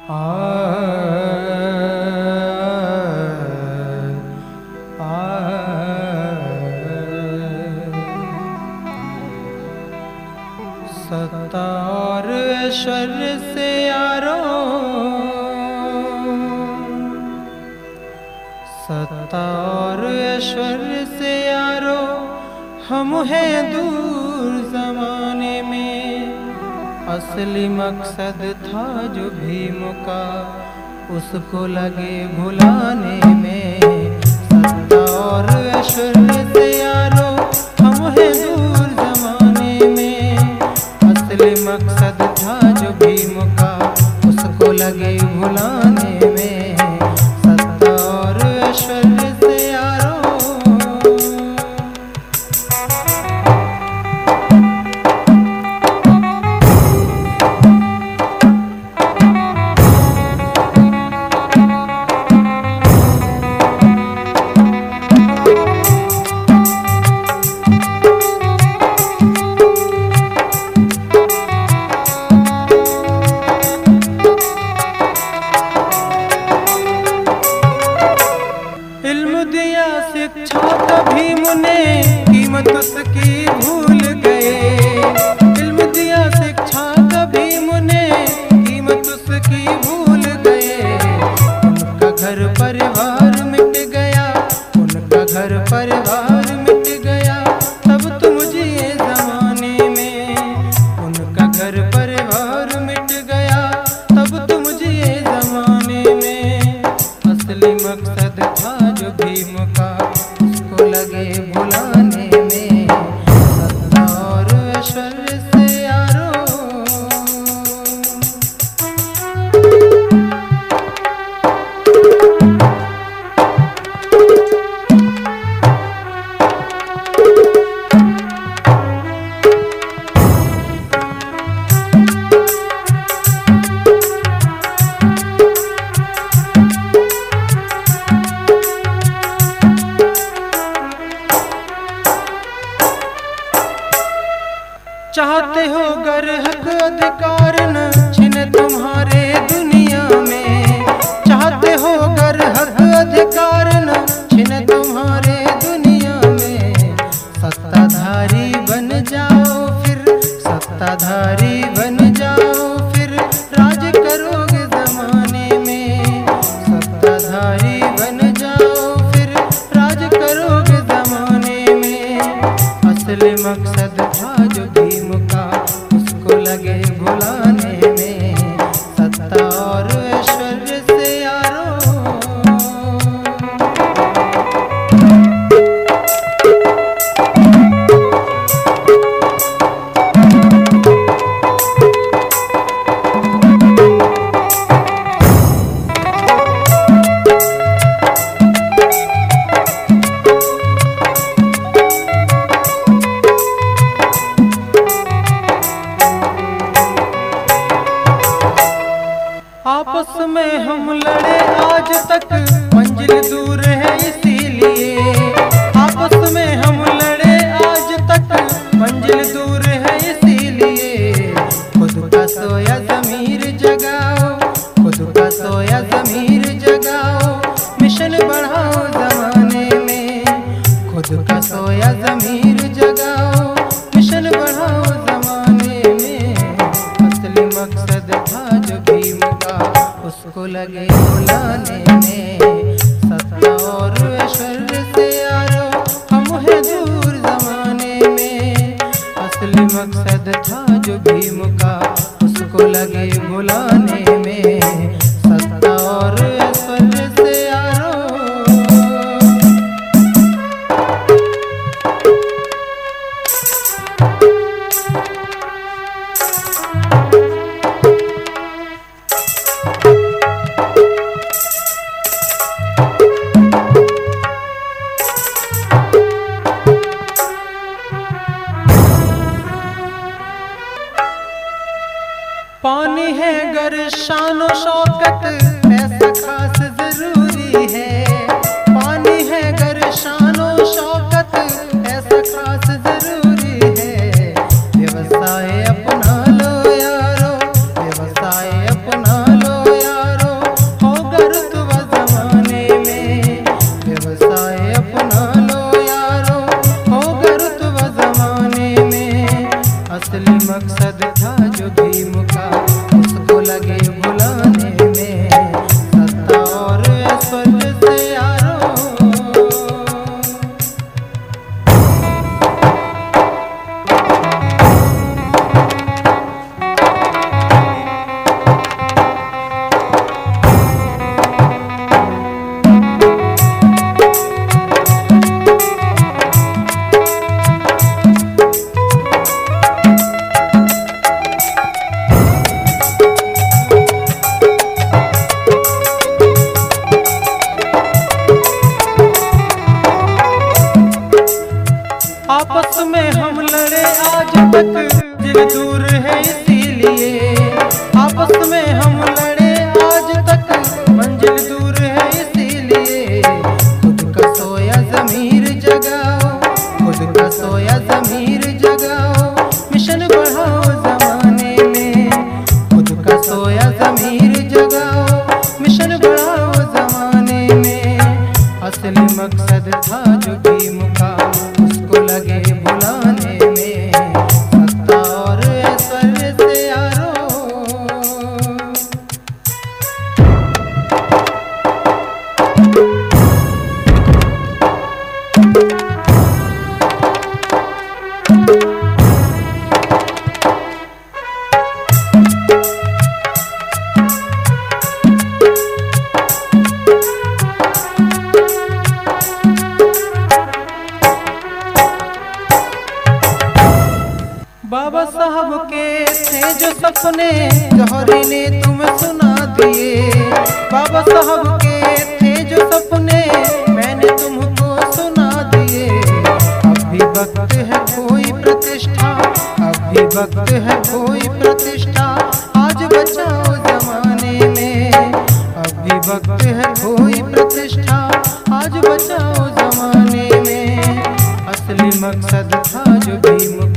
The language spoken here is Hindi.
सत्ता और ऐश्वर्य से यारो, सत्ता और ऐश्वर्य से यारो, हम हैं दूर जमाने में। असली मकसद था जो भीम का, उसको लगे भुलाने में। सत्ता और ऐश्वर्य से यारो, हम हैं दूर जमाने में। असली मकसद था जो भीम का, उसको लगे भुलाने में। सत्ता और ऐश्वर्य से यारो, शिक्षा कभी मुने कीमत उसकी भूल गए। इल्म दिया शिक्षा कभी मुने कीमत उसकी भूल गए। उनका घर परिवार मिट गया, उनका घर परिवार मिट गया, तब तुम जिए जमाने में। उनका घर परिवार मिट गया, तब तुम जिए जमाने में। असली मकसद था जो भीम का, उसको लगे भुलाने में। सत्ता और ऐश्वर्य से यारो, चाहते हो गर हक अधिकार न छिने तुम्हारे दुनिया में। चाहते हो गर हक अधिकार न छिने तुम्हारे दुनिया में। सत्ताधारी बन जाओ फिर, सत्ताधारी बन जाओ फिर, राज करोगे जमाने में। सत्ताधारी बन जाओ फिर, राज करोगे जमाने में। असली मकसद था जो भीम का, उसको लगे भुलाने में। सत्ता और ऐश्वर्य से यारो, आपस में हम लड़े आज तक, मंजिल दूर है इसीलिए। आपस में हम लड़े आज तक, मंजिल दूर है इसीलिए। खुद का सोया ज़मीर जगाओ, खुद का सोया ज़मीर जगाओ, मिशन बढ़ाओ ज़माने में। खुद का सोया ज़मीर जगाओ, मिशन बढ़ाओ ज़माने में। असली मकसद था जो भीम का, उसको लगे भुलाने में। सत्ता और ऐश्वर्य से यारो, हम हैं दूर जमाने में। असली मकसद था जो भीम का, उसको लगे भुलाने में। सत्ता और ऐश्वर्य से यारो, पानी है गर शानो शौकत, ऐसा खास जरूरी है। पानी है गर शानो शौकत, ऐसा खास जरूरी है। व्यवसाय अपना लो यारो, व्यवसाय अपना लो यारो, तक मंजिल दूर है इसीलिए आपस में हम लड़े आज तक मंजिल दूर है इसीलिए खुद का सोया ज़मीर जगाओ, खुद का सोया ज़मीर जगाओ, मिशन बढ़ाओ ज़माने में, खुद का सोया ज़मीर जगाओ, मिशन बढ़ाओ ज़माने में। असली मकसद था जो भी मुकाम उसको लगे बुलाने में, सत्ता और ऐश्वर्य से यारो बाबा साहब के थे जो सपने जौहरी ने तुम्हें सुना दिए, बाबा साहब के थे जो सपने मैंने तुमको सुना दिए। अब भी वक्त है कोई प्रतिष्ठा, अब भी वक्त है कोई प्रतिष्ठा, आज बचाओ ज़माने में, अब भी वक्त है कोई प्रतिष्ठा, आज बचाओ ज़माने में। असली मकसद था जो भी